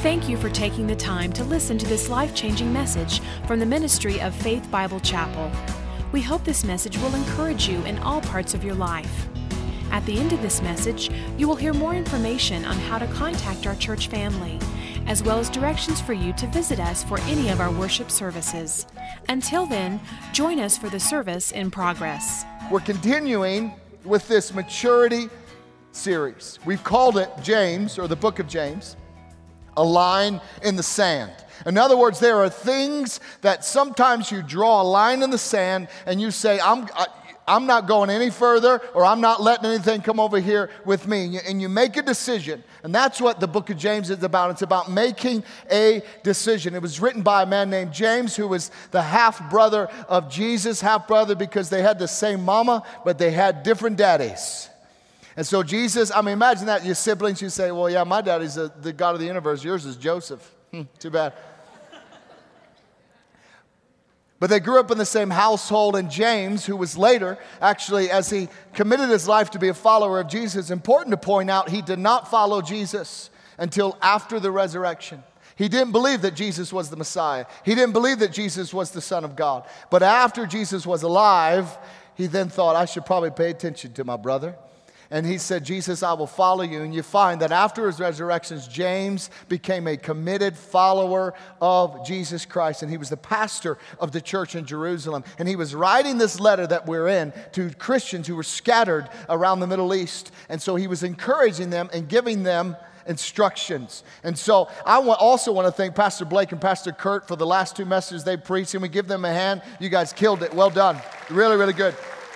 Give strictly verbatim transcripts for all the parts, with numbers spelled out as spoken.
Thank you for taking the time to listen to this life-changing message from the ministry of Faith Bible Chapel. We hope this message will encourage you in all parts of your life. At the end of this message, you will hear more information on how to contact our church family, as well as directions for you to visit us for any of our worship services. Until then, join us for the service in progress. We're continuing with this maturity series. We've called it James, or the book of James, a line in the sand. In other words, there are things that sometimes you draw a line in the sand and you say, I'm, I, I'm not going any further, or I'm not letting anything come over here with me. And you, and you make a decision. And that's what the book of James is about. It's about making a decision. It was written by a man named James, who was the half-brother of Jesus, half-brother because they had the same mama, but they had different daddies. And so Jesus, I mean, imagine that, your siblings, you say, well, yeah, my daddy's the, the God of the universe. Yours is Joseph. Hmm, too bad. But they grew up in the same household, and James, who was later, actually, as he committed his life to be a follower of Jesus, important to point out, he did not follow Jesus until after the resurrection. He didn't believe that Jesus was the Messiah. He didn't believe that Jesus was the Son of God. But after Jesus was alive, he then thought, I should probably pay attention to my brother. And he said, Jesus, I will follow you. And you find that after his resurrections, James became a committed follower of Jesus Christ. And he was the pastor of the church in Jerusalem. And he was writing this letter that we're in to Christians who were scattered around the Middle East. And so he was encouraging them and giving them instructions. And so I also want to thank Pastor Blake and Pastor Kurt for the last two messages they preached. And we give them a hand. You guys killed it. Well done. Really, really good.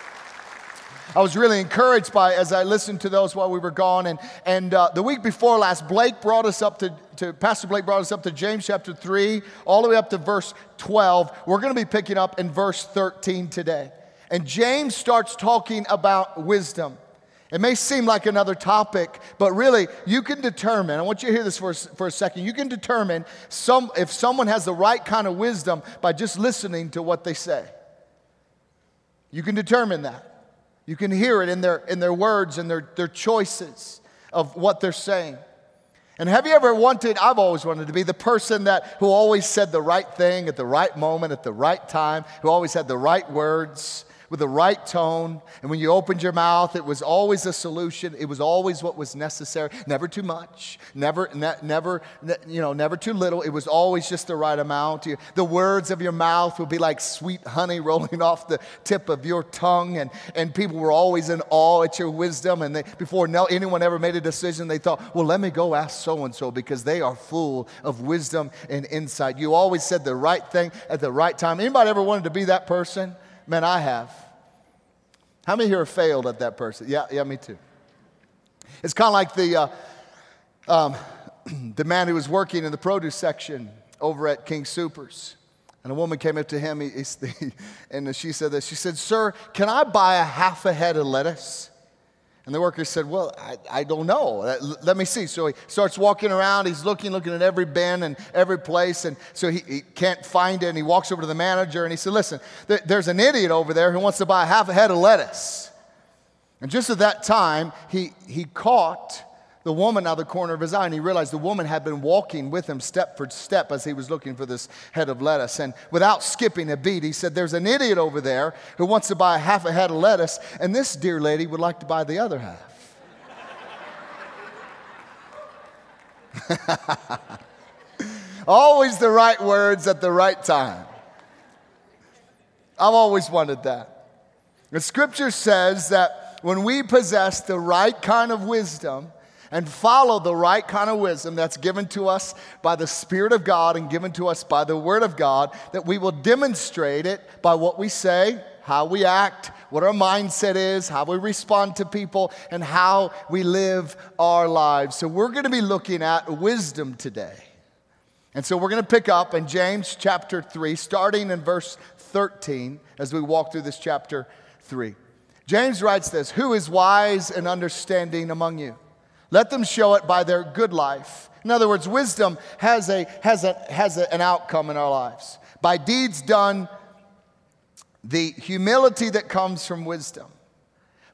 I was really encouraged by as I listened to those while we were gone. And, and uh, the week before last, Blake brought us up to, to, Pastor Blake brought us up to James chapter three, all the way up to verse twelve. We're going to be picking up in verse thirteen today. And James starts talking about wisdom. It may seem like another topic, but really, you can determine, I want you to hear this for, for a second, you can determine some, if someone has the right kind of wisdom by just listening to what they say. You can determine that. You can hear it in their in their words and their, their choices of what they're saying. And have you ever wanted, I've always wanted to be the person that who always said the right thing at the right moment, at the right time, who always had the right words, with the right tone. And when you opened your mouth, it was always a solution. It was always what was necessary. Never too much. Never, ne- never, ne- you know, never too little. It was always just the right amount. You, the words of your mouth would be like sweet honey rolling off the tip of your tongue. And, and people were always in awe at your wisdom. And they, before no, anyone ever made a decision, they thought, well, let me go ask so-and-so because they are full of wisdom and insight. You always said the right thing at the right time. Anybody ever wanted to be that person? Man, I have. How many here have failed at that person? Yeah, yeah, me too. It's kind of like the uh, um, the man who was working in the produce section over at King Soopers. And a woman came up to him, he, he, and she said this. She said, sir, can I buy a half a head of lettuce? And the worker said, well, I, I don't know. Let, let me see. So he starts walking around. He's looking, looking at every bin and every place. And so he, he can't find it. And he walks over to the manager and he said, listen, th- there's an idiot over there who wants to buy half a head of lettuce. And just at that time, he, he caught the woman out of the corner of his eye, and he realized the woman had been walking with him step for step as he was looking for this head of lettuce. And without skipping a beat, he said, there's an idiot over there who wants to buy half a head of lettuce, and this dear lady would like to buy the other half. Always the right words at the right time. I've always wanted that. The scripture says that when we possess the right kind of wisdom, and follow the right kind of wisdom that's given to us by the Spirit of God and given to us by the Word of God, that we will demonstrate it by what we say, how we act, what our mindset is, how we respond to people, and how we live our lives. So we're going to be looking at wisdom today. And so we're going to pick up in James chapter three, starting in verse thirteen, as we walk through this chapter three. James writes this, who is wise and understanding among you? Let them show it by their good life. In other words, wisdom has a has a has a, an outcome in our lives. By deeds done, the humility that comes from wisdom.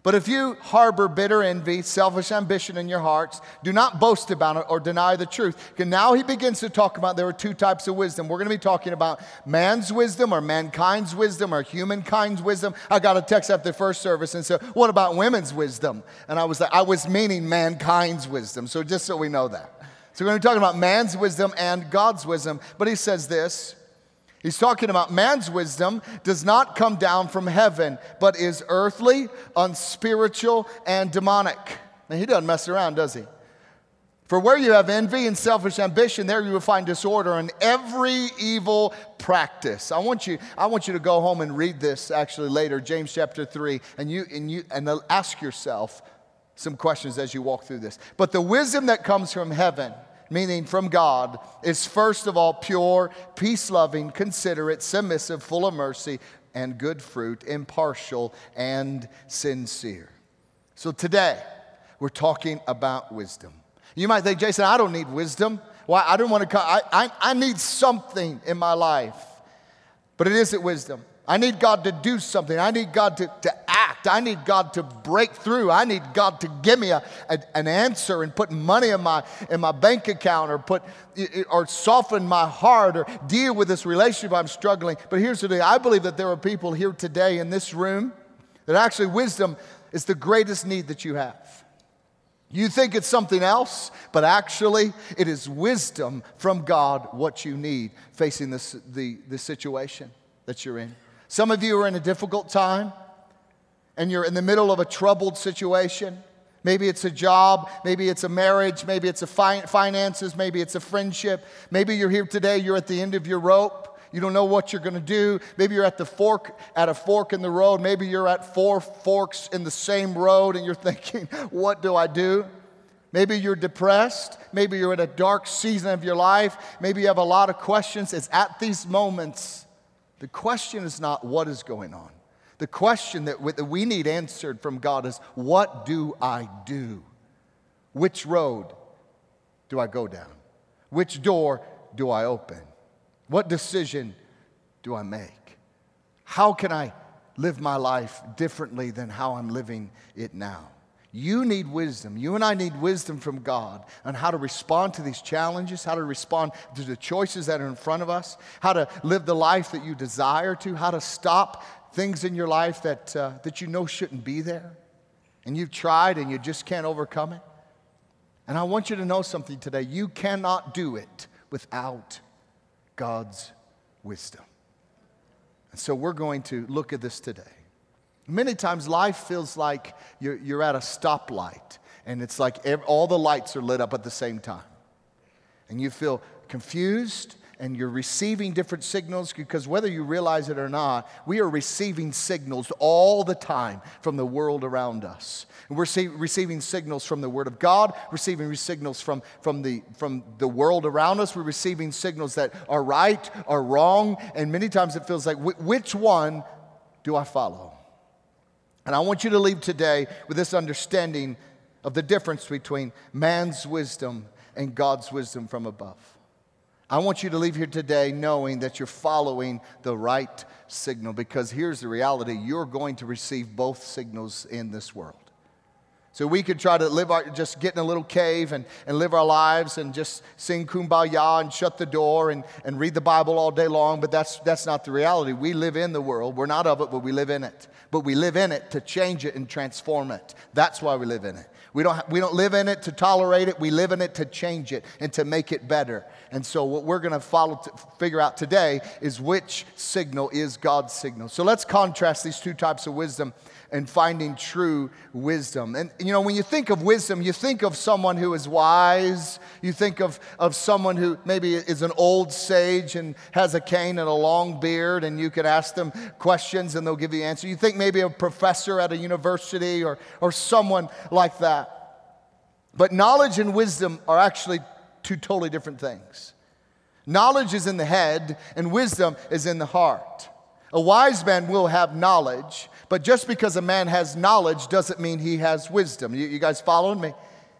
But if you harbor bitter envy, selfish ambition in your hearts, do not boast about it or deny the truth. And now he begins to talk about there are two types of wisdom. We're going to be talking about man's wisdom or mankind's wisdom or humankind's wisdom. I got a text after the first service and said, what about women's wisdom? And I was like, I was meaning mankind's wisdom. So just so we know that. So we're going to be talking about man's wisdom and God's wisdom. But he says this. He's talking about man's wisdom does not come down from heaven, but is earthly, unspiritual, and demonic. Now, he doesn't mess around, does he? For where you have envy and selfish ambition, there you will find disorder and every evil practice. I want you, I want you to go home and read this actually later, James chapter three, and you and you and ask yourself some questions as you walk through this. But the wisdom that comes from heaven, meaning from God, is first of all pure, peace-loving, considerate, submissive, full of mercy and good fruit, impartial and sincere. So today, we're talking about wisdom. You might think, Jason, I don't need wisdom. Why? I don't want to come. I, I, I need something in my life. But it isn't wisdom. I need God to do something. I need God to, to act. I need God to break through. I need God to give me a, a, an answer and put money in my in my bank account or put or soften my heart or deal with this relationship I'm struggling. But here's the deal. I believe that there are people here today in this room that actually wisdom is the greatest need that you have. You think it's something else, but actually it is wisdom from God what you need facing this the, the situation that you're in. Some of you are in a difficult time, and you're in the middle of a troubled situation. Maybe it's a job, maybe it's a marriage, maybe it's a fi- finances, maybe it's a friendship. Maybe you're here today, you're at the end of your rope. You don't know what you're going to do. Maybe you're at the fork, at a fork in the road. Maybe you're at four forks in the same road, and you're thinking, what do I do? Maybe you're depressed. Maybe you're in a dark season of your life. Maybe you have a lot of questions. It's at these moments. The question is not what is going on. The question that we need answered from God is, what do I do? Which road do I go down? Which door do I open? What decision do I make? How can I live my life differently than how I'm living it now? You need wisdom. You and I need wisdom from God on how to respond to these challenges, how to respond to the choices that are in front of us, how to live the life that you desire to, how to stop things in your life that, uh, that you know shouldn't be there, and you've tried and you just can't overcome it. And I want you to know something today. You cannot do it without God's wisdom. And so we're going to look at this today. Many times life feels like you're, you're at a stoplight, and it's like every, all the lights are lit up at the same time. And you feel confused, and you're receiving different signals, because whether you realize it or not, we are receiving signals all the time from the world around us. And we're see, receiving signals from the Word of God, receiving signals from, from, the, from the world around us. We're receiving signals that are right or wrong, and many times it feels like, which one do I follow? And I want you to leave today with this understanding of the difference between man's wisdom and God's wisdom from above. I want you to leave here today knowing that you're following the right signal, because here's the reality. You're going to receive both signals in this world. So we could try to live our, just get in a little cave and, and live our lives and just sing Kumbaya and shut the door and, and read the Bible all day long, but that's, that's not the reality. We live in the world. We're not of it, but we live in it. But we live in it to change it and transform it. That's why we live in it. We don't, we don't live in it to tolerate it. We live in it to change it and to make it better. And so what we're going to follow, to figure out today is which signal is God's signal. So let's contrast these two types of wisdom and finding true wisdom. And, you know, when you think of wisdom, you think of someone who is wise. You think of, of someone who maybe is an old sage and has a cane and a long beard, and you could ask them questions and they'll give you answers. You think maybe a professor at a university or, or someone like that. But knowledge and wisdom are actually two totally different things. Knowledge is in the head, and wisdom is in the heart. A wise man will have knowledge, but just because a man has knowledge doesn't mean he has wisdom. You, you guys following me?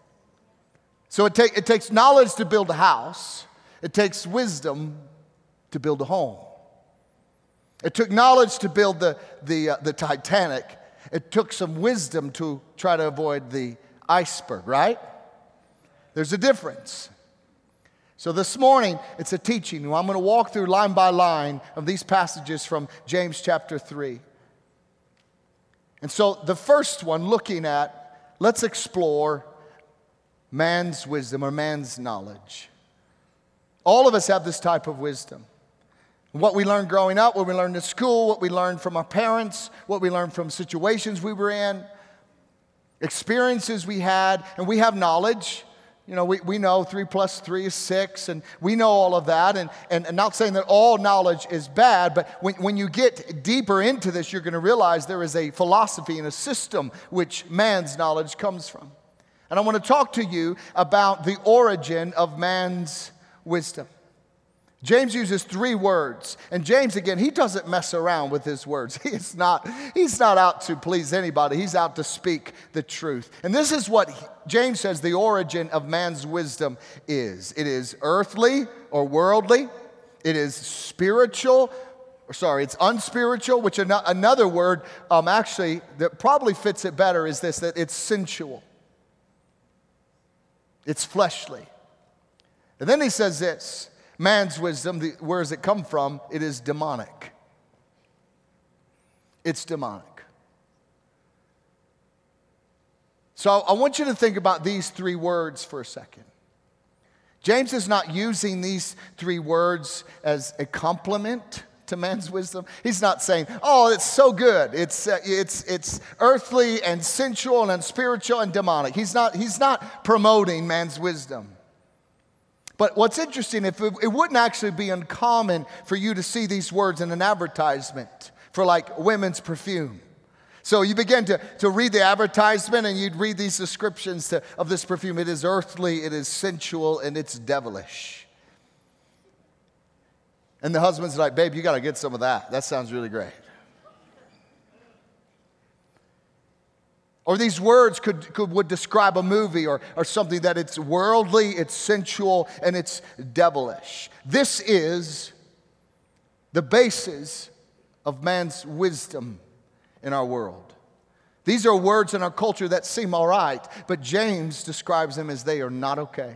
So it, take, it takes knowledge to build a house. It takes wisdom to build a home. It took knowledge to build the, the, uh, the Titanic. It took some wisdom to try to avoid the iceberg, right? There's a difference. So this morning, it's a teaching. I'm going to walk through line by line of these passages from James chapter three. And so the first one, looking at, let's explore man's wisdom or man's knowledge. All of us have this type of wisdom. What we learned growing up, what we learned in school, what we learned from our parents, what we learned from situations we were in, experiences we had, and we have knowledge. You know, we, we know three plus three is six, and we know all of that. And, and, and not saying that all knowledge is bad, but when, when you get deeper into this, you're going to realize there is a philosophy and a system which man's knowledge comes from. And I want to talk to you about the origin of man's wisdom. James uses three words. And James, again, he doesn't mess around with his words. He is not, he's not out to please anybody. He's out to speak the truth. And this is what he, James says the origin of man's wisdom is. It is earthly or worldly. It is spiritual. Or sorry, it's unspiritual, which an- another word um, actually that probably fits it better is this, that it's sensual. It's fleshly. And then he says this. Man's wisdom, the, where does it come from? It is demonic. It's demonic. So I want you to think about these three words for a second. James is not using these three words as a compliment to man's wisdom. He's not saying, oh, it's so good. It's, uh, it's, it's earthly and sensual and unspiritual and demonic. He's not, he's not promoting man's wisdom. But what's interesting, if it, it wouldn't actually be uncommon for you to see these words in an advertisement for like women's perfume. So you begin to, to read the advertisement and you'd read these descriptions to, of this perfume. It is earthly, it is sensual, and it's devilish. And the husband's like, babe, you got to get some of that. That sounds really great. Or these words could, could would describe a movie or, or something that it's worldly, it's sensual, and it's devilish. This is the basis of man's wisdom in our world. These are words in our culture that seem all right, but James describes them as they are not okay.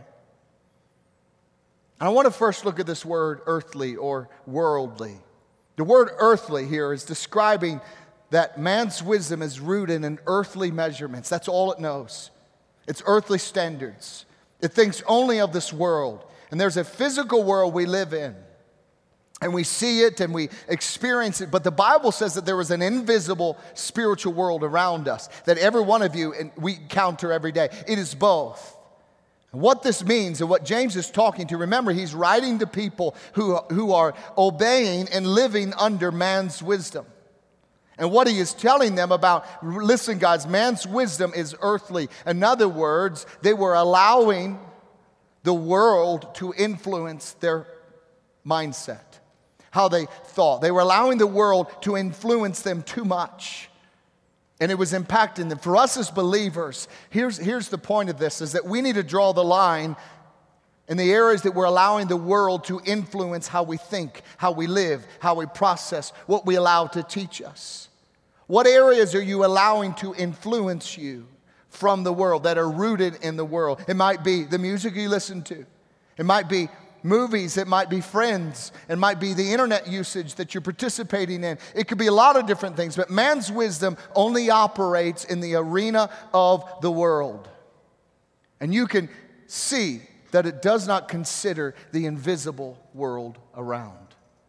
And I want to first look at this word earthly or worldly. The word earthly here is describing that man's wisdom is rooted in earthly measurements. That's all it knows. It's earthly standards. It thinks only of this world. And there's a physical world we live in. And we see it and we experience it. But the Bible says that there is an invisible spiritual world around us that every one of you and we encounter every day. It is both. And what this means and what James is talking to, remember, he's writing to people who, who are obeying and living under man's wisdom. And what he is telling them about, listen guys, man's wisdom is earthly. In other words, they were allowing the world to influence their mindset, how they thought. They were allowing the world to influence them too much. And it was impacting them. For us as believers, here's, here's the point of this, is that we need to draw the line in the areas that we're allowing the world to influence how we think, how we live, how we process, what we allow to teach us. What areas are you allowing to influence you from the world that are rooted in the world? It might be the music you listen to. It might be movies. It might be friends. It might be the internet usage that you're participating in. It could be a lot of different things, but man's wisdom only operates in the arena of the world. And you can see that it does not consider the invisible world around.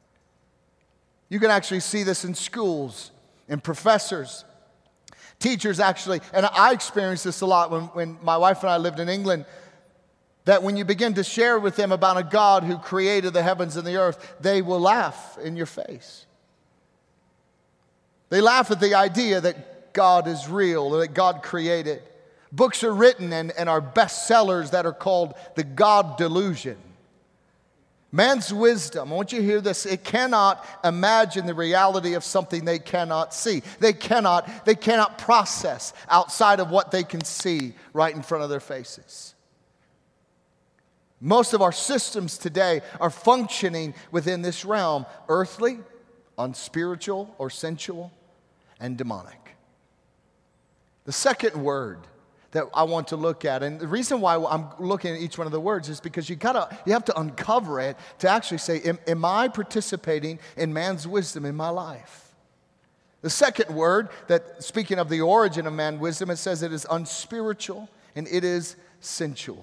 You can actually see this in schools, in professors, teachers actually, and I experienced this a lot when, when my wife and I lived in England, that when you begin to share with them about a God who created the heavens and the earth, they will laugh in your face. They laugh at the idea that God is real, that God created. Books are written and, and are bestsellers that are called the God delusion. Man's wisdom, I want you to hear this, it cannot imagine the reality of something they cannot see. They cannot, they cannot process outside of what they can see right in front of their faces. Most of our systems today are functioning within this realm, earthly, unspiritual or sensual, and demonic. The second word that I want to look at, and the reason why I'm looking at each one of the words is because you gotta, you have to uncover it to actually say, am, am I participating in man's wisdom in my life? The second word, that speaking of the origin of man's wisdom, it says it is unspiritual and it is sensual.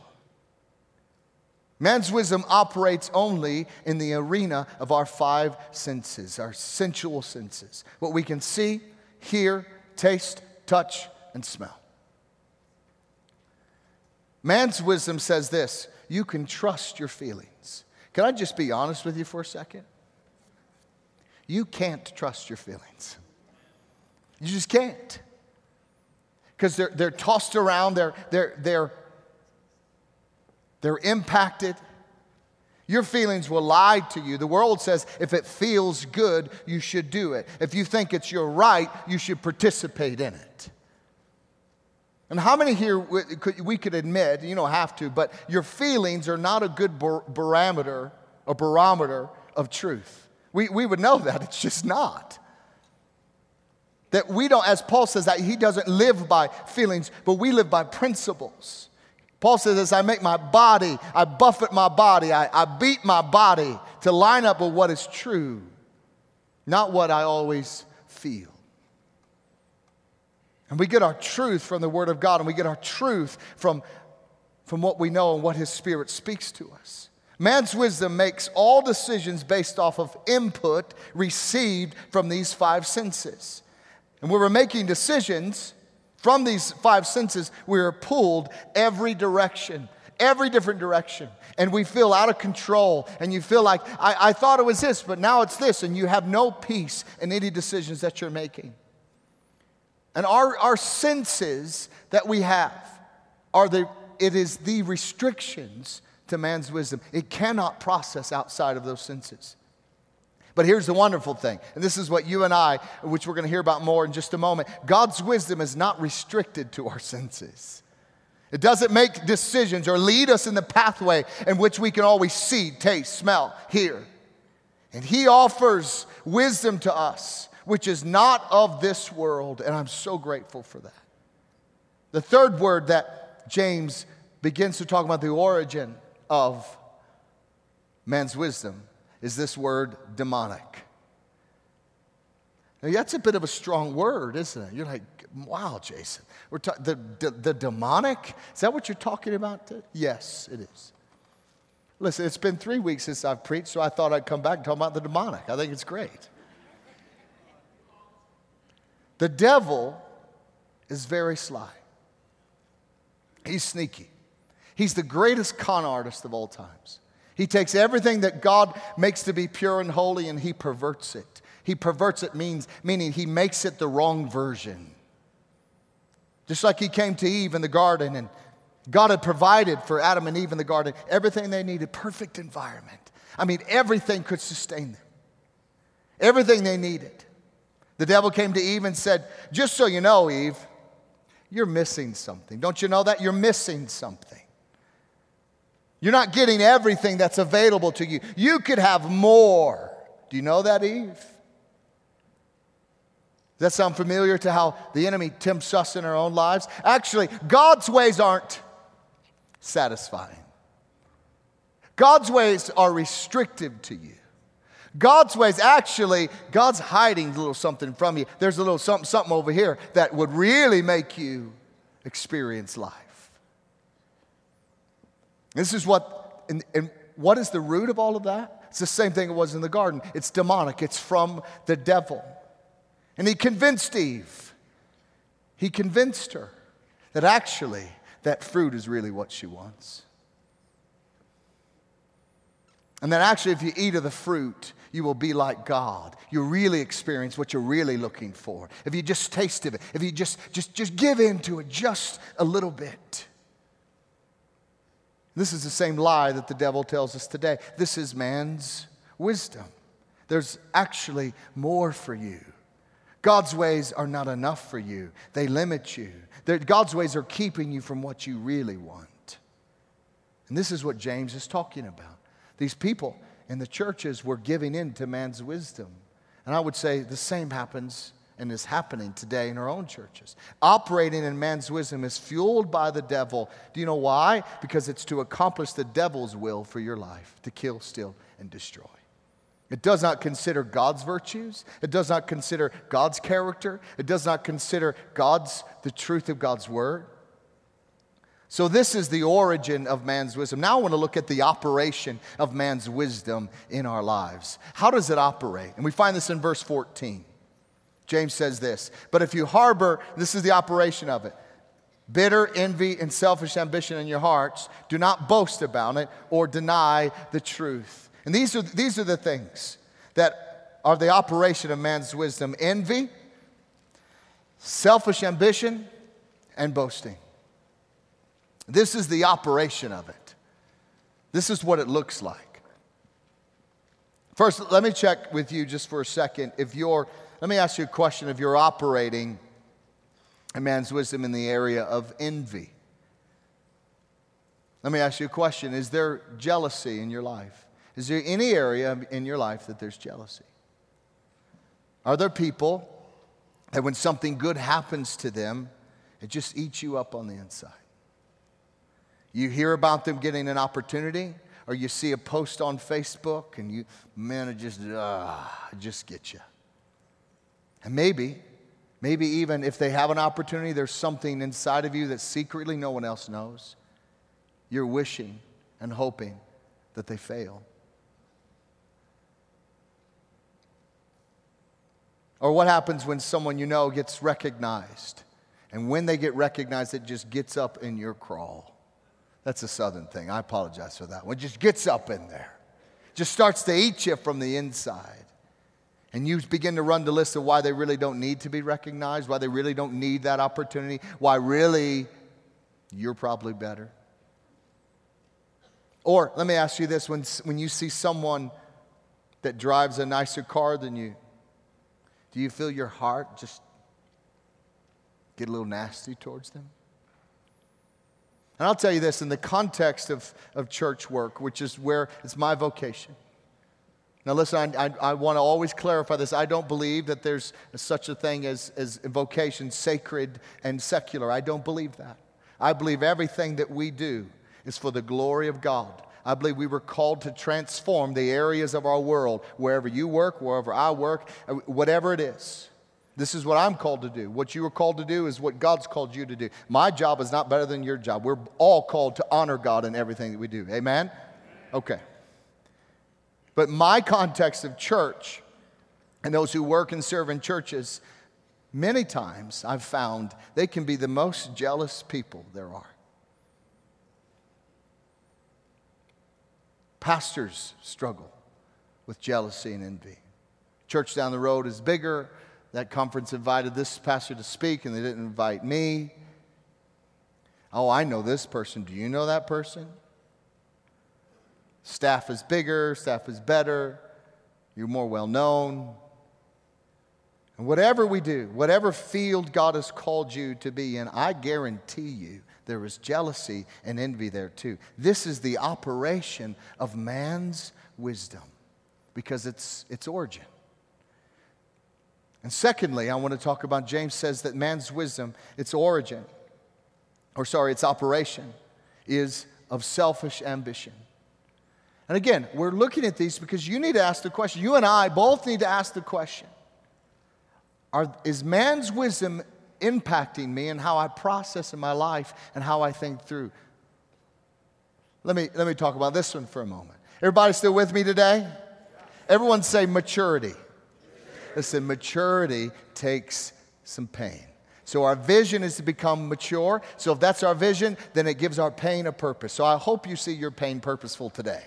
Man's wisdom operates only in the arena of our five senses, our sensual senses. What we can see, hear, taste, touch, and smell. Man's wisdom says this: you can trust your feelings. Can I just be honest with you for a second? You can't trust your feelings. You just can't. Because they're, they're tossed around, they're, they're, they're, they're impacted. Your feelings will lie to you. The world says if it feels good, you should do it. If you think it's your right, you should participate in it. And how many here we could admit, you don't have to, but your feelings are not a good barometer, a barometer of truth. We, we would know that. It's just not. That we don't, as Paul says, that he doesn't live by feelings, but we live by principles. Paul says, as I make my body, I buffet my body, I, I beat my body to line up with what is true, not what I always feel. And we get our truth from the Word of God, and we get our truth from, from what we know and what His Spirit speaks to us. Man's wisdom makes all decisions based off of input received from these five senses. And when we're making decisions from these five senses, we are pulled every direction, every different direction. And we feel out of control. And you feel like, I, I thought it was this, but now it's this. And you have no peace in any decisions that you're making. And our, our senses that we have are the, it is the restrictions to man's wisdom. It cannot process outside of those senses. But here's the wonderful thing, and this is what you and I, which we're going to hear about more in just a moment, God's wisdom is not restricted to our senses. It doesn't make decisions or lead us in the pathway in which we can always see, taste, smell, hear. And He offers wisdom to us, which is not of this world, and I'm so grateful for that. The third word that James begins to talk about the origin of man's wisdom is this word demonic. Now, that's a bit of a strong word, isn't it? You're like, wow, Jason, we're ta- the, the, the demonic? Is that what you're talking about? Yes, it is. Listen, it's been three weeks since I've preached, so I thought I'd come back and talk about the demonic. I think it's great. The devil is very sly. He's sneaky. He's the greatest con artist of all times. He takes everything that God makes to be pure and holy and he perverts it. He perverts it means meaning he makes it the wrong version. Just like he came to Eve in the garden and God had provided for Adam and Eve in the garden everything they needed, perfect environment. I mean, everything could sustain them. Everything they needed. The devil came to Eve and said, just so you know, Eve, you're missing something. Don't you know that? You're missing something. You're not getting everything that's available to you. You could have more. Do you know that, Eve? Does that sound familiar to how the enemy tempts us in our own lives? Actually, God's ways aren't satisfying. God's ways are restrictive to you. God's ways, actually, God's hiding a little something from you. There's a little something, something over here that would really make you experience life. This is what, and, and what is the root of all of that? It's the same thing it was in the garden. It's demonic. It's from the devil. And he convinced Eve. He convinced her that actually that fruit is really what she wants. And that actually if you eat of the fruit, you will be like God. You'll really experience what you're really looking for. If you just taste of it, if you just, just, just give in to it just a little bit. This is the same lie that the devil tells us today. This is man's wisdom. There's actually more for you. God's ways are not enough for you. They limit you. They're, God's ways are keeping you from what you really want. And this is what James is talking about. These people in the churches were giving in to man's wisdom. And I would say the same happens and is happening today in our own churches. Operating in man's wisdom is fueled by the devil. Do you know why? Because it's to accomplish the devil's will for your life, to kill, steal, and destroy. It does not consider God's virtues. It does not consider God's character. It does not consider God's, the truth of God's word. So this is the origin of man's wisdom. Now I want to look at the operation of man's wisdom in our lives. How does it operate? And we find this in verse fourteen. James says this, but if you harbor, this is the operation of it, bitter envy and selfish ambition in your hearts, do not boast about it or deny the truth. And these are, these are the things that are the operation of man's wisdom: envy, selfish ambition, and boasting. This is the operation of it. This is what it looks like. First, let me check with you just for a second. If you're, let me ask you a question. If you're operating in man's wisdom in the area of envy, let me ask you a question. Is there jealousy in your life? Is there any area in your life that there's jealousy? Are there people that when something good happens to them, it just eats you up on the inside? You hear about them getting an opportunity, or you see a post on Facebook, and you, man, it just, ah, it just gets you. And maybe, maybe even if they have an opportunity, there's something inside of you that secretly no one else knows. You're wishing and hoping that they fail. Or what happens when someone you know gets recognized? And when they get recognized, it just gets up in your crawl. That's a southern thing. I apologize for that one. It just gets up in there. Just starts to eat you from the inside. And you begin to run the list of why they really don't need to be recognized, why they really don't need that opportunity, why really you're probably better. Or let me ask you this, when, when you see someone that drives a nicer car than you, do you feel your heart just get a little nasty towards them? And I'll tell you this, in the context of, of church work, which is where it's my vocation. Now listen, I, I, I want to always clarify this. I don't believe that there's such a thing as, as vocation, sacred and secular. I don't believe that. I believe everything that we do is for the glory of God. I believe we were called to transform the areas of our world, wherever you work, wherever I work, whatever it is. This is what I'm called to do. What you are called to do is what God's called you to do. My job is not better than your job. We're all called to honor God in everything that we do. Amen? Okay. But my context of church and those who work and serve in churches, many times I've found they can be the most jealous people there are. Pastors struggle with jealousy and envy. Church down the road is bigger. That conference invited this pastor to speak, and they didn't invite me. Oh, I know this person. Do you know that person? Staff is bigger. Staff is better. You're more well known. And whatever we do, whatever field God has called you to be in, I guarantee you there is jealousy and envy there too. This is the operation of man's wisdom because it's its origin. And secondly, I want to talk about, James says that man's wisdom, its origin, or sorry, its operation, is of selfish ambition. And again, we're looking at these because you need to ask the question. You and I both need to ask the question. Are, is man's wisdom impacting me and how I process in my life and how I think through? Let me, let me talk about this one for a moment. Everybody still with me today? Everyone say maturity. Listen, maturity takes some pain. So our vision is to become mature. So if that's our vision, then it gives our pain a purpose. So I hope you see your pain purposeful today.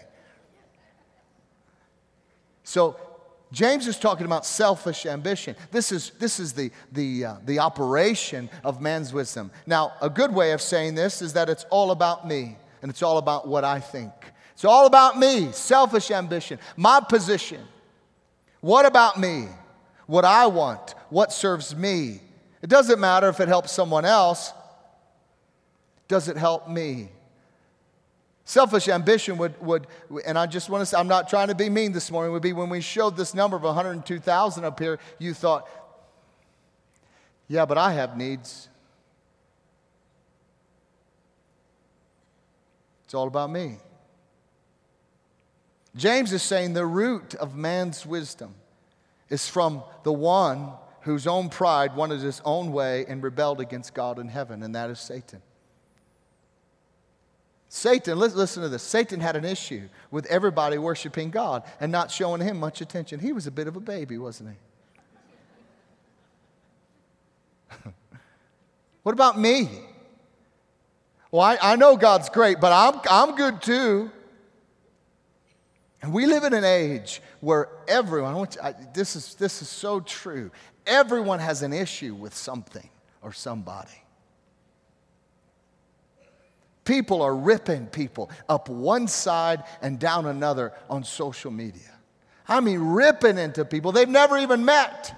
So James is talking about selfish ambition. This is, this is the, the, uh, the operation of man's wisdom. Now, a good way of saying this is that it's all about me, and it's all about what I think. It's all about me, selfish ambition, my position. What about me? What I want, what serves me. It doesn't matter if it helps someone else. Does it help me? Selfish ambition would, would, and I just want to say, I'm not trying to be mean this morning, would be when we showed this number of one hundred two thousand up here, you thought, Yeah, but I have needs. It's all about me. James is saying the root of man's wisdom is from the one whose own pride wanted his own way and rebelled against God in heaven, and that is Satan. Satan, listen to this. Satan had an issue with everybody worshiping God and not showing him much attention. He was a bit of a baby, wasn't he? What about me? Well, I, I know God's great, but I'm, I'm good too. And we live in an age where everyone, I want you, I, this is, this is so true, everyone has an issue with something or somebody. People are ripping people up one side and down another on social media. I mean, ripping into people they've never even met.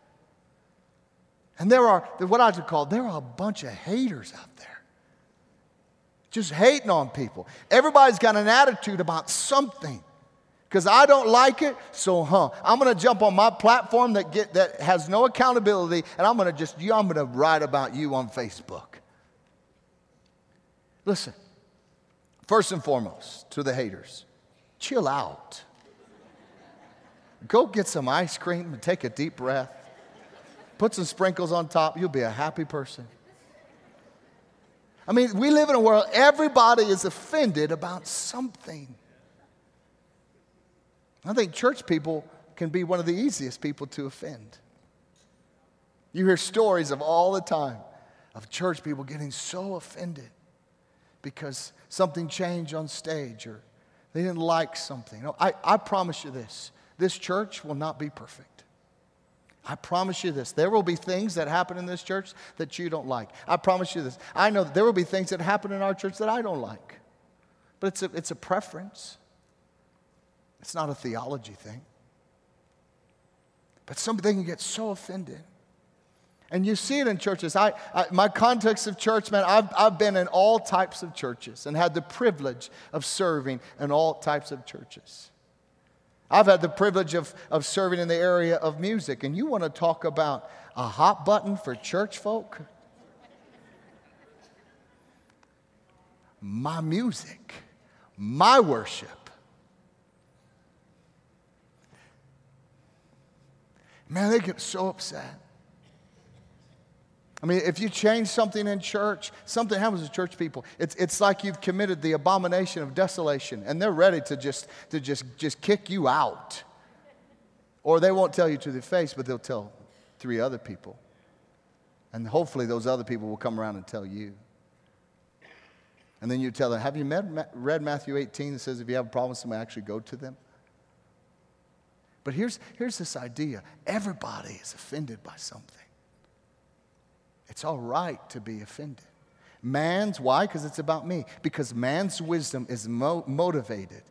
And there are, what I would call, there are a bunch of haters out there. Just hating on people. Everybody's got an attitude about something. Because I don't like it, so huh, I'm going to jump on my platform that get that has no accountability, and I'm going to just, I'm going to write about you on Facebook. Listen, first and foremost, to the haters, chill out. Go get some ice cream and take a deep breath. Put some sprinkles on top. You'll be a happy person. I mean, we live in a world, everybody is offended about something. I think church people can be one of the easiest people to offend. You hear stories of all the time of church people getting so offended because something changed on stage or they didn't like something. No, I, I promise you this, this church will not be perfect. I promise you this, there will be things that happen in this church that you don't like. I promise you this, I know that there will be things that happen in our church that I don't like. But it's a, it's a preference. It's not a theology thing. But some they can get so offended. And you see it in churches. I, I my context of church, man, I've, I've been in all types of churches and had the privilege of serving in all types of churches. I've had the privilege of, of serving in the area of music. And you want to talk about a hot button for church folk? My music, my worship. Man, they get so upset. I mean, if you change something in church, something happens to church people. It's, it's like you've committed the abomination of desolation, and they're ready to just to just, just kick you out. Or they won't tell you to the face, but they'll tell three other people. And hopefully those other people will come around and tell you. And then you tell them, have you met, read Matthew eighteen that says if you have a problem with somebody, actually go to them? But here's, here's this idea. Everybody is offended by something. It's all right to be offended. Man's, why? Because it's about me. Because man's wisdom is mo- motivated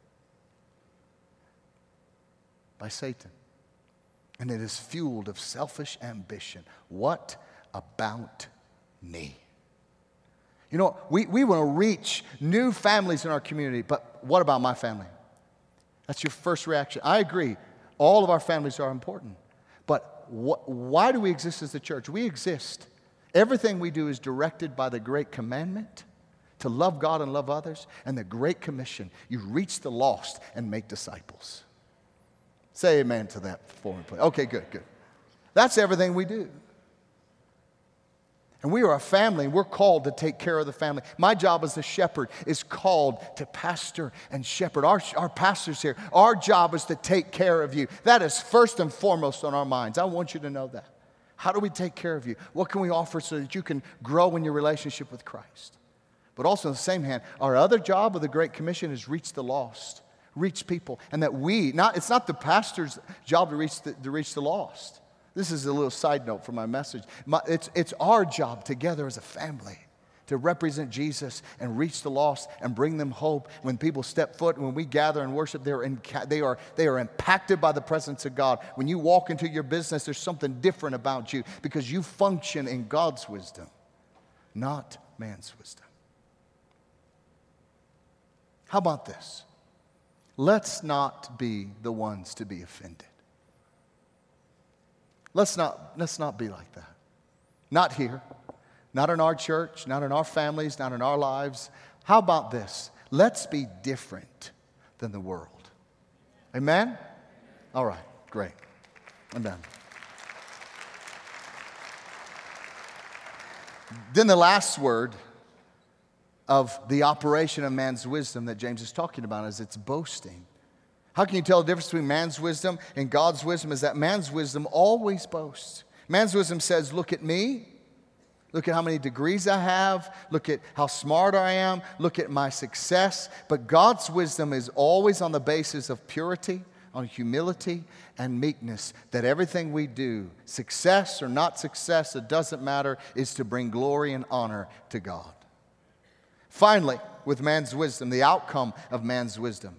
by Satan. And it is fueled of selfish ambition. What about me? You know, we, we want to reach new families in our community, but what about my family? That's your first reaction. I agree. All of our families are important. But wh- why do we exist as a church? We exist. Everything we do is directed by the Great Commandment to love God and love others, and the Great Commission. You reach the lost and make disciples. Say amen to that for me, please. Okay, good, good. That's everything we do. And we are a family, and we're called to take care of the family. My job as a shepherd is called to pastor and shepherd. Our, our pastors here, our job is to take care of you. That is first and foremost on our minds. I want you to know that. How do we take care of you? What can we offer so that you can grow in your relationship with Christ? But also on the same hand, our other job of the Great Commission is reach the lost, reach people. And that we, not it's not the pastor's job to reach the, to reach the lost. This is a little side note for my message. My, it's, it's our job together as a family to represent Jesus and reach the lost and bring them hope. When people step foot, when we gather and worship, they're in, they are, they are impacted by the presence of God. When you walk into your business, there's something different about you because you function in God's wisdom, not man's wisdom. How about this? Let's not be the ones to be offended. Let's not, let's not be like that. Not here. Not in our church, not in our families, not in our lives. How about this? Let's be different than the world. Amen? All right, great. I'm done. Then the last word of the operation of man's wisdom that James is talking about is it's boasting. How can you tell the difference between man's wisdom and God's wisdom? Is that man's wisdom always boasts. Man's wisdom says, look at me. Look at how many degrees I have. Look at how smart I am. Look at my success. But God's wisdom is always on the basis of purity, on humility, and meekness. That everything we do, success or not success, it doesn't matter, is to bring glory and honor to God. Finally, with man's wisdom, the outcome of man's wisdom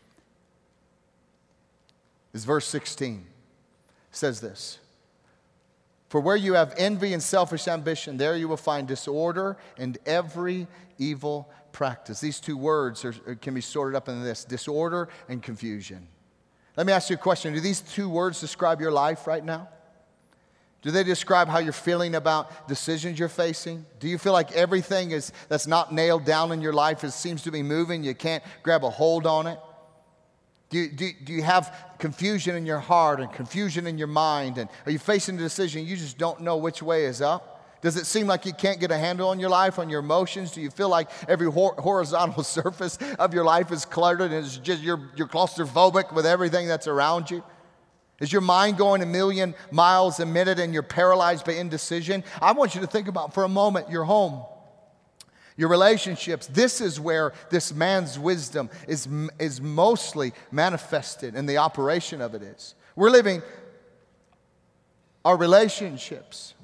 is verse sixteen. It says this. For where you have envy and selfish ambition, there you will find disorder and every evil practice. These two words are, can be sorted up into this, disorder and confusion. Let me ask you a question. Do these two words describe your life right now? Do they describe how you're feeling about decisions you're facing? Do you feel like everything is that's not nailed down in your life is, seems to be moving? You can't grab a hold on it? Do you, do, do you have confusion in your heart and confusion in your mind? And are you facing a decision you just don't know which way is up? Does it seem like you can't get a handle on your life, on your emotions? Do you feel like every hor- horizontal surface of your life is cluttered and it's just you're, you're claustrophobic with everything that's around you? Is your mind going a million miles a minute and you're paralyzed by indecision? I want you to think about for a moment your home, your relationships. This is where this man's wisdom is, is mostly manifested, and the operation of it is. We're living our relationships.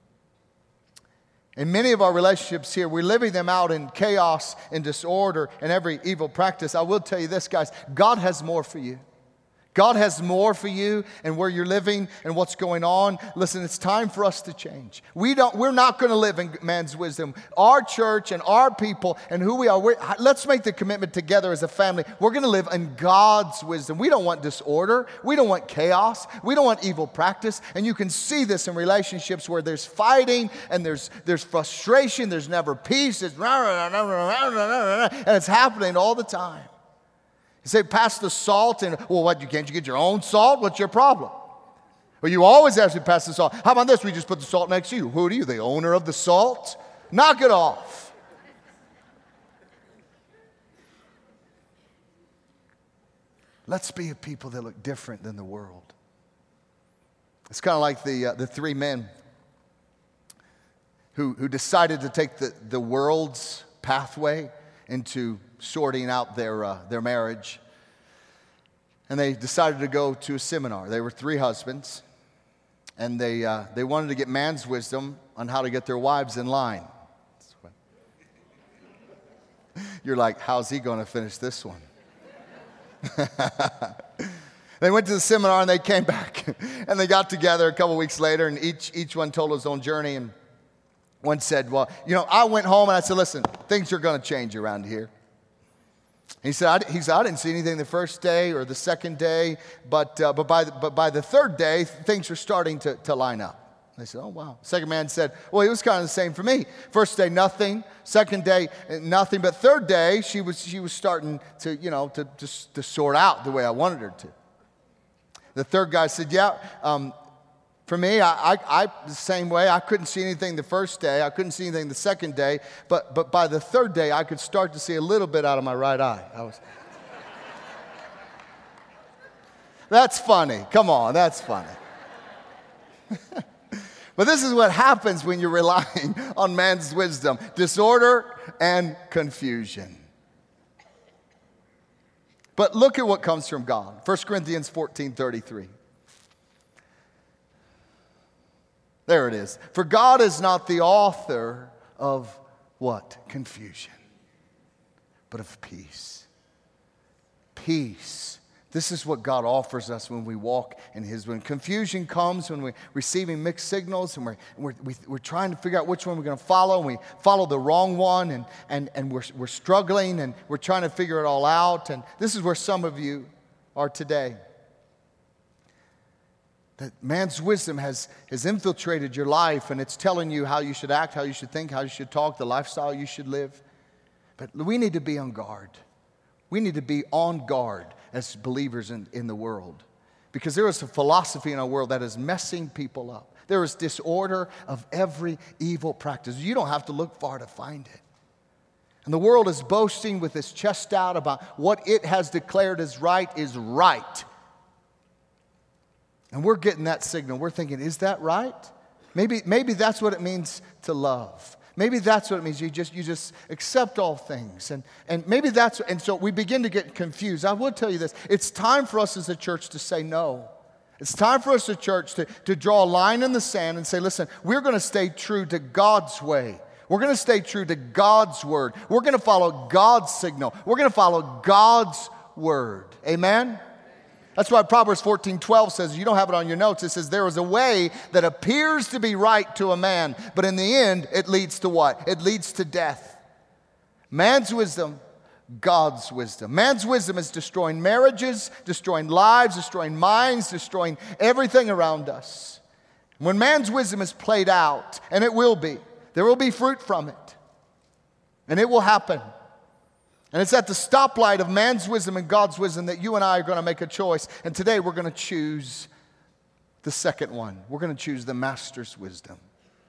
In many of our relationships here, we're living them out in chaos and disorder and every evil practice. I will tell you this, guys, God has more for you. God has more for you and where you're living and what's going on. Listen, it's time for us to change. We don't, we're not going to live in man's wisdom. Our church and our people and who we are, let's make the commitment together as a family. We're going to live in God's wisdom. We don't want disorder. We don't want chaos. We don't want evil practice. And you can see this in relationships where there's fighting and there's, there's frustration. There's never peace. It's and it's happening all the time. You say, pass the salt, and, well, what, you can't you get your own salt? What's your problem? Well, you always ask me to pass the salt. How about this? We just put the salt next to you. Who are you, the owner of the salt? Knock it off. Let's be a people that look different than the world. It's kind of like the, uh, the three men who, who decided to take the, the world's pathway into sorting out their, uh, their marriage. And they decided to go to a seminar. They were three husbands, and they, uh, they wanted to get man's wisdom on how to get their wives in line. You're like, how's he going to finish this one? They went to the seminar, and they came back, and they got together a couple weeks later, and each, each one told his own journey. And one said, well, you know, I went home, and I said, listen, things are going to change around here. He said, I, he said, I didn't see anything the first day or the second day, but uh, but by the, but by the third day, things were starting to, to line up. They said, oh, wow. Second man said, well, it was kind of the same for me. First day, nothing. Second day, nothing. But third day, she was she was starting to, you know, to, to, to sort out the way I wanted her to. The third guy said, yeah, um, for me, I, I, I, the same way. I couldn't see anything the first day. I couldn't see anything the second day. But, but by the third day, I could start to see a little bit out of my right eye. I was. That's funny. Come on, that's funny. But this is what happens when you're relying on man's wisdom. Disorder and confusion. But look at what comes from God. First Corinthians fourteen thirty-three. There it is. For God is not the author of what? Confusion, but of peace. Peace. This is what God offers us when we walk in His will. Confusion comes when we're receiving mixed signals and we're, we're, we're trying to figure out which one we're going to follow, and we follow the wrong one, and, and, and we're, we're struggling, and we're trying to figure it all out. And this is where some of you are today. That man's wisdom has, has infiltrated your life, and it's telling you how you should act, how you should think, how you should talk, the lifestyle you should live. But we need to be on guard. We need to be on guard as believers in, in the world. Because there is a philosophy in our world that is messing people up. There is disorder of every evil practice. You don't have to look far to find it. And the world is boasting with its chest out about what it has declared as right is right. And we're getting that signal. We're thinking, is that right? Maybe, maybe that's what it means to love. Maybe that's what it means. You just, you just accept all things. And, and maybe that's, and so we begin to get confused. I will tell you this. It's time for us as a church to say no. It's time for us as a church to, to draw a line in the sand and say, listen, we're going to stay true to God's way. We're going to stay true to God's word. We're going to follow God's signal. We're going to follow God's word. Amen? That's why Proverbs fourteen twelve says, you don't have it on your notes, it says, there is a way that appears to be right to a man, but in the end, it leads to what? It leads to death. Man's wisdom, God's wisdom. Man's wisdom is destroying marriages, destroying lives, destroying minds, destroying everything around us. When man's wisdom is played out, and it will be, there will be fruit from it, and it will happen. And it's at the stoplight of man's wisdom and God's wisdom that you and I are going to make a choice. And today we're going to choose the second one. We're going to choose the master's wisdom.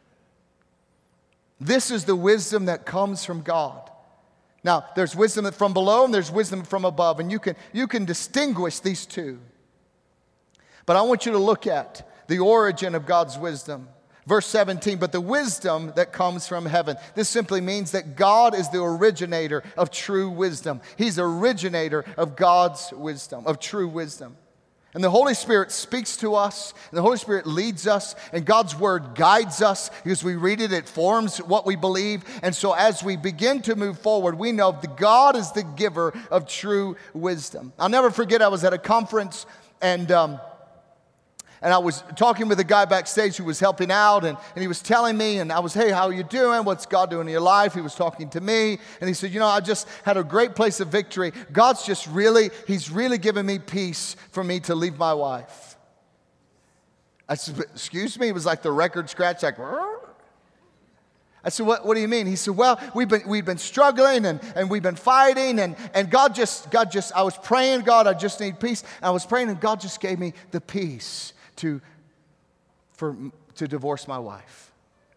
This is the wisdom that comes from God. Now, there's wisdom from below and there's wisdom from above. And you can, you can distinguish these two. But I want you to look at the origin of God's wisdom. Verse seventeen, but the wisdom that comes from heaven. This simply means that God is the originator of true wisdom. He's the originator of God's wisdom, of true wisdom. And the Holy Spirit speaks to us, and the Holy Spirit leads us, and God's word guides us. Because we read it, it forms what we believe. And so as we begin to move forward, we know that God is the giver of true wisdom. I'll never forget, I was at a conference, and um, And I was talking with a guy backstage who was helping out, and, and he was telling me, and I was, hey, how are you doing? What's God doing in your life? He was talking to me, and he said, you know, I just had a great place of victory. God's just really, he's really given me peace for me to leave my wife. I said, excuse me? It was like the record scratch, like, Rrr. I said, what, what do you mean? He said, well, we've been, we've been struggling, and, and we've been fighting, and, and God just, God just, I was praying, God, I just need peace. And I was praying, and God just gave me the peace to for to divorce my wife.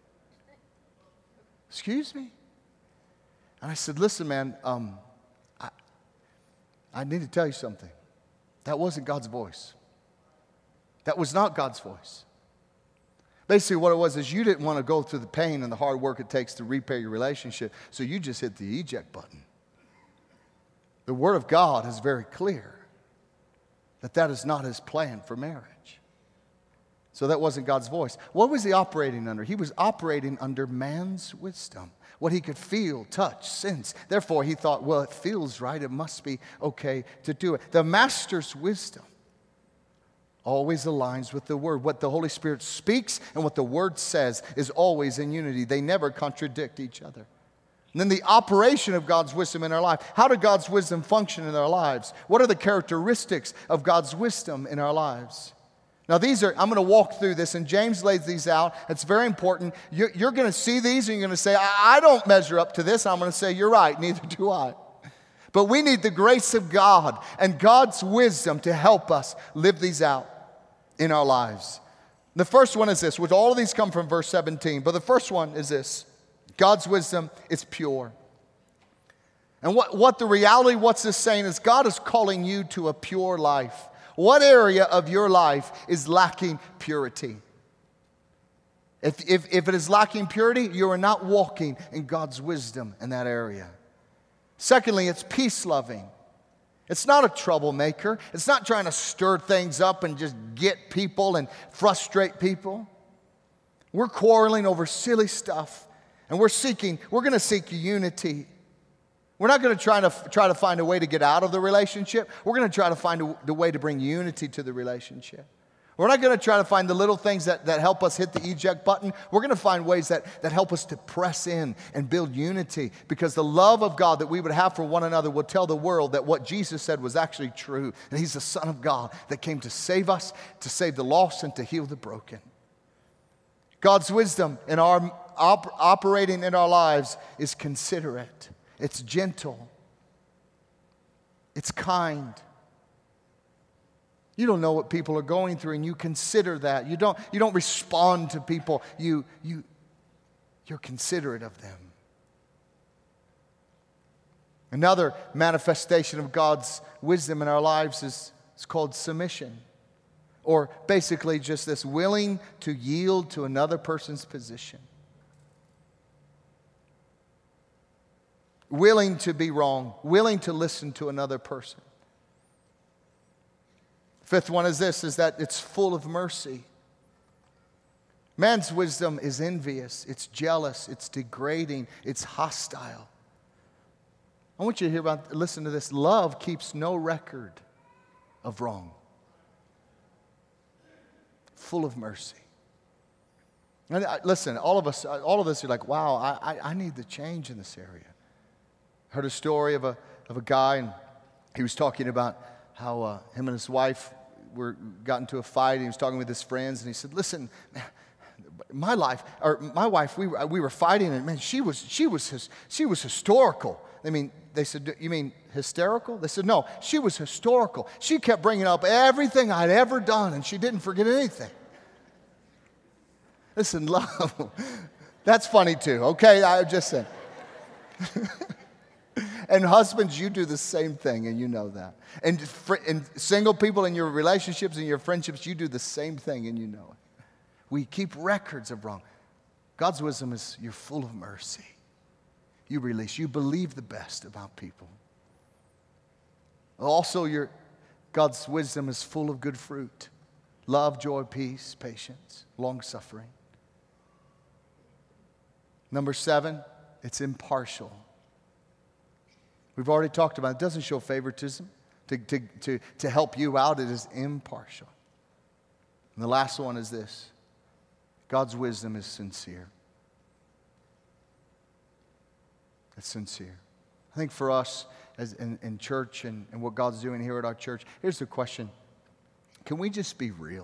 Excuse me? And I said, listen, man, um, I, I need to tell you something. That wasn't God's voice. That was not God's voice. Basically what it was is you didn't want to go through the pain and the hard work it takes to repair your relationship, so you just hit the eject button. The Word of God is very clear that that is not His plan for marriage. So that wasn't God's voice. What was He operating under? He was operating under man's wisdom. What he could feel, touch, sense. Therefore, he thought, well, it feels right. It must be okay to do it. The master's wisdom always aligns with the Word. What the Holy Spirit speaks and what the Word says is always in unity. They never contradict each other. And then the operation of God's wisdom in our life. How does God's wisdom function in our lives? What are the characteristics of God's wisdom in our lives? Now these are, I'm going to walk through this, and James lays these out. It's very important. You're, you're going to see these and you're going to say, I, I don't measure up to this. I'm going to say, you're right, neither do I. But we need the grace of God and God's wisdom to help us live these out in our lives. The first one is this, which all of these come from verse seventeen, but the first one is this. God's wisdom is pure. And what, what the reality, what's this saying is God is calling you to a pure life. What area of your life is lacking purity? If, if, if it is lacking purity, you are not walking in God's wisdom in that area. Secondly, it's peace-loving. It's not a troublemaker. It's not trying to stir things up and just get people and frustrate people. We're quarreling over silly stuff, and we're seeking, we're going to seek unity. We're not going to try to try to find a way to get out of the relationship. We're going to try to find a, the way to bring unity to the relationship. We're not going to try to find the little things that, that help us hit the eject button. We're going to find ways that, that help us to press in and build unity, because the love of God that we would have for one another will tell the world that what Jesus said was actually true, and He's the Son of God that came to save us, to save the lost, and to heal the broken. God's wisdom in our op- operating in our lives is considerate. It's gentle. It's kind. You don't know what people are going through, and you consider that. You don't, you don't respond to people. You, you, you're considerate of them. Another manifestation of God's wisdom in our lives is, is called submission. Or basically just this willing to yield to another person's position. Willing to be wrong. Willing to listen to another person. Fifth one is this, is that it's full of mercy. Man's wisdom is envious, it's jealous, it's degrading, it's hostile. I want you to hear about, listen to this. Love keeps no record of wrong. Full of mercy. And I, listen, all of us, all of us are like, wow, I, I, I need to change in this area. Heard a story of a of a guy, and he was talking about how uh, him and his wife were got into a fight. And he was talking with his friends, and he said, "Listen, man, my life or my wife, we were, we were fighting, and man, she was she was his, she was historical." I mean, they said, "You mean hysterical?" They said, "No, she was historical. She kept bringing up everything I'd ever done, and she didn't forget anything." Listen, love, that's funny too. Okay, I just said. And husbands, you do the same thing, and you know that. And, fr- and single people in your relationships and your friendships, you do the same thing, and you know it. We keep records of wrong. God's wisdom is you're full of mercy. You release. You believe the best about people. Also, your, God's wisdom is full of good fruit. Love, joy, peace, patience, long-suffering. Number seven, it's impartial. We've already talked about it. It doesn't show favoritism. To, to, to, to help you out, it is impartial. And the last one is this. God's wisdom is sincere. It's sincere. I think for us as in, in church and, and what God's doing here at our church, here's the question. Can we just be real?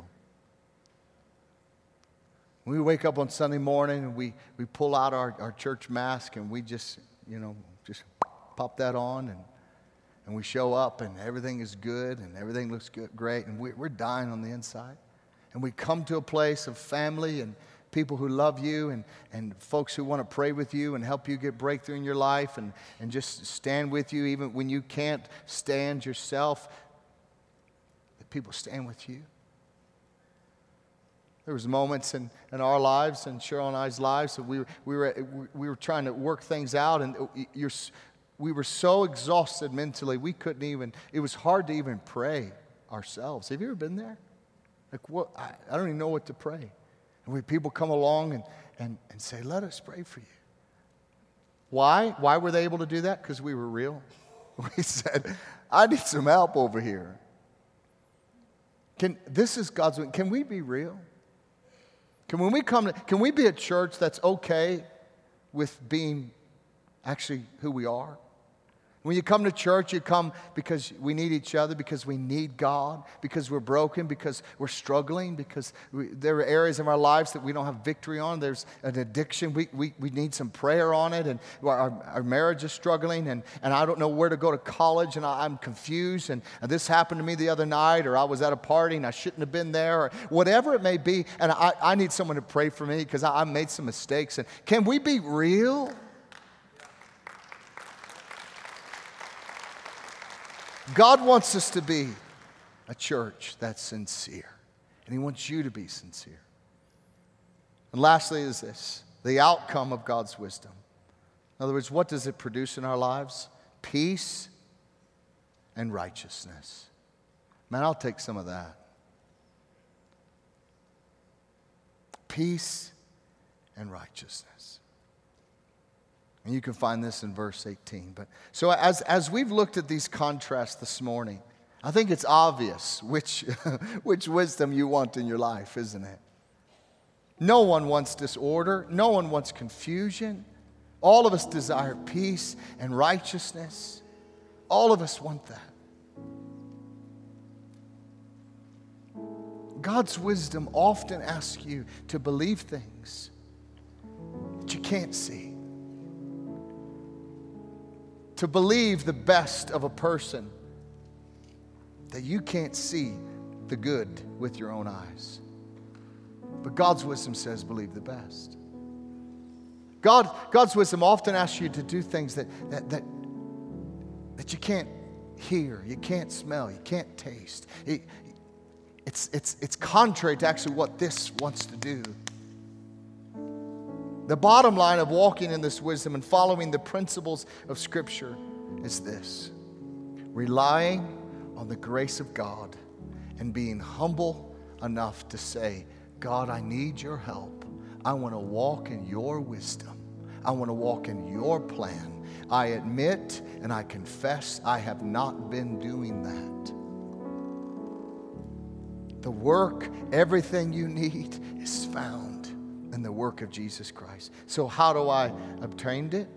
When we wake up on Sunday morning and we, we pull out our, our church mask and we just, you know, just pop that on and, and we show up and everything is good and everything looks good, great, and we, we're dying on the inside. And we come to a place of family and people who love you and, and folks who want to pray with you and help you get breakthrough in your life and, and just stand with you even when you can't stand yourself. The people stand with you. There was moments in, in our lives and Cheryl and I's lives that we were, we were we were trying to work things out, and you're, we were so exhausted mentally we couldn't even. It was hard to even pray ourselves. Have you ever been there? Like what? I, I don't even know what to pray. And when people come along and and and say, "Let us pray for you." Why? Why were they able to do that? Because we were real. We said, "I need some help over here." Can this is God's will. Can we be real? Can when we come to, can we be a church that's okay with being actually who we are? When you come to church, you come because we need each other, because we need God, because we're broken, because we're struggling, because we, there are areas of our lives that we don't have victory on. There's an addiction. We we, we need some prayer on it, and our, our marriage is struggling, and, and I don't know where to go to college, and I, I'm confused, and, and this happened to me the other night, or I was at a party, and I shouldn't have been there, or whatever it may be, and I, I need someone to pray for me because I, I made some mistakes. And can we be real? God wants us to be a church that's sincere. And He wants you to be sincere. And lastly is this, the outcome of God's wisdom. In other words, what does it produce in our lives? Peace and righteousness. Man, I'll take some of that. Peace and righteousness. And you can find this in verse eighteen. But so as, as we've looked at these contrasts this morning, I think it's obvious which, which wisdom you want in your life, isn't it? No one wants disorder. No one wants confusion. All of us desire peace and righteousness. All of us want that. God's wisdom often asks you to believe things that you can't see. To believe the best of a person that you can't see the good with your own eyes. But God's wisdom says believe the best. God, God's wisdom often asks you to do things that, that, that, that you can't hear, you can't smell, you can't taste. It, it's, it's, it's contrary to actually what this wants to do. The bottom line of walking in this wisdom and following the principles of Scripture is this: relying on the grace of God and being humble enough to say, God, I need your help. I want to walk in your wisdom. I want to walk in your plan. I admit and I confess I have not been doing that. The work, everything you need is found in the work of Jesus Christ. So how do I obtain it?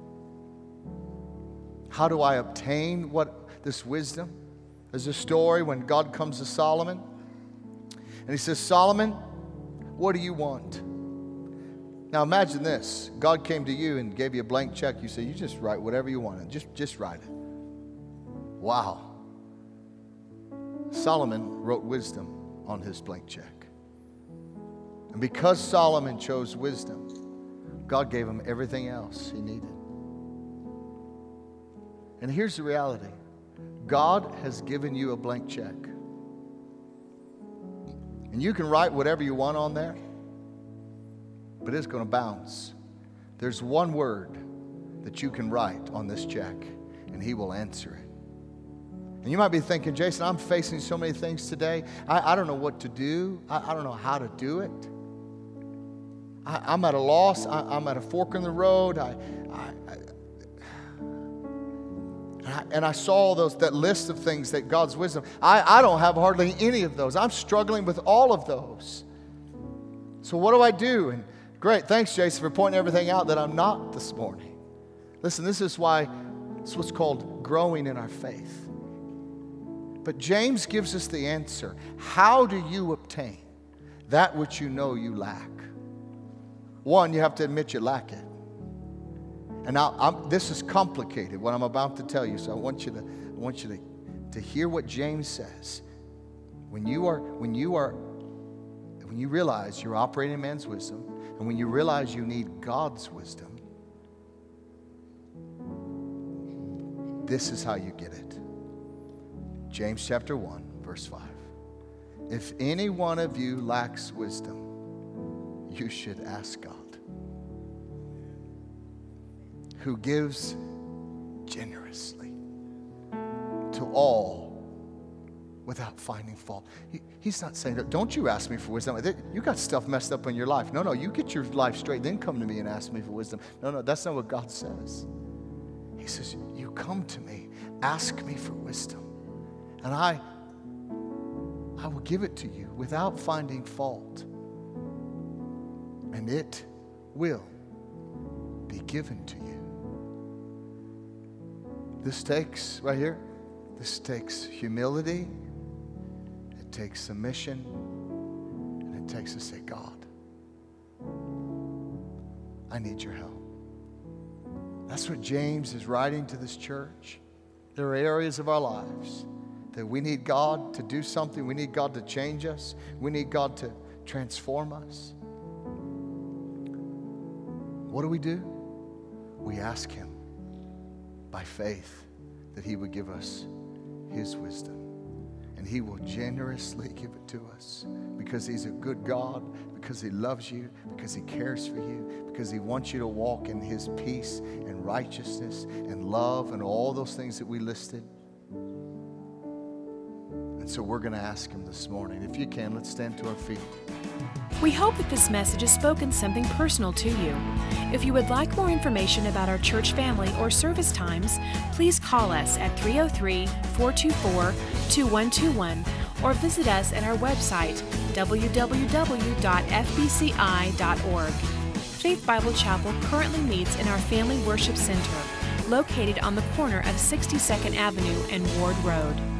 How do I obtain what this wisdom? There's a story when God comes to Solomon and he says, Solomon, what do you want? Now imagine this. God came to you and gave you a blank check. You say, you just write whatever you want. Just, just write it. Wow. Solomon wrote wisdom on his blank check. And because Solomon chose wisdom, God gave him everything else he needed. And here's the reality. God has given you a blank check. And you can write whatever you want on there, but it's going to bounce. There's one word that you can write on this check, and he will answer it. And you might be thinking, Jason, I'm facing so many things today. I, I don't know what to do. I, I don't know how to do it. I, I'm at a loss. I, I'm at a fork in the road. I, I, I, and I, and I saw those that list of things that God's wisdom. I, I don't have hardly any of those. I'm struggling with all of those. So what do I do? And great, thanks, Jason, for pointing everything out that I'm not this morning. Listen, this is why it's what's called growing in our faith. But James gives us the answer. How do you obtain that which you know you lack? One, you have to admit you lack it. And now I'm, this is complicated, what I'm about to tell you. So I want you to, I want you to, to hear what James says. When you are, when you are, when you realize you're operating in man's wisdom, and when you realize you need God's wisdom, this is how you get it. James chapter one, verse five. If any one of you lacks wisdom, you should ask God, who gives generously to all without finding fault. He, he's not saying, don't you ask me for wisdom. You got stuff messed up in your life. No, no, you get your life straight, then come to me and ask me for wisdom. No, no, that's not what God says. He says, you come to me, ask me for wisdom, and I, I will give it to you without finding fault. And it will be given to you. This takes, right here, this takes humility, it takes submission, and it takes to say, God, I need your help. That's what James is writing to this church. There are areas of our lives that we need God to do something. We need God to change us. We need God to transform us. What do we do? We ask him by faith that he would give us his wisdom. And he will generously give it to us because he's a good God, because he loves you, because he cares for you, because he wants you to walk in his peace and righteousness and love and all those things that we listed. And And so we're going to ask him this morning. If you can, let's stand to our feet. We hope that this message has spoken something personal to you. If you would like more information about our church family or service times, please call us at three oh three, four two four, two one two one or visit us at our website, w w w dot f b c i dot org. Faith Bible Chapel currently meets in our Family Worship Center, located on the corner of sixty-second Avenue and Ward Road.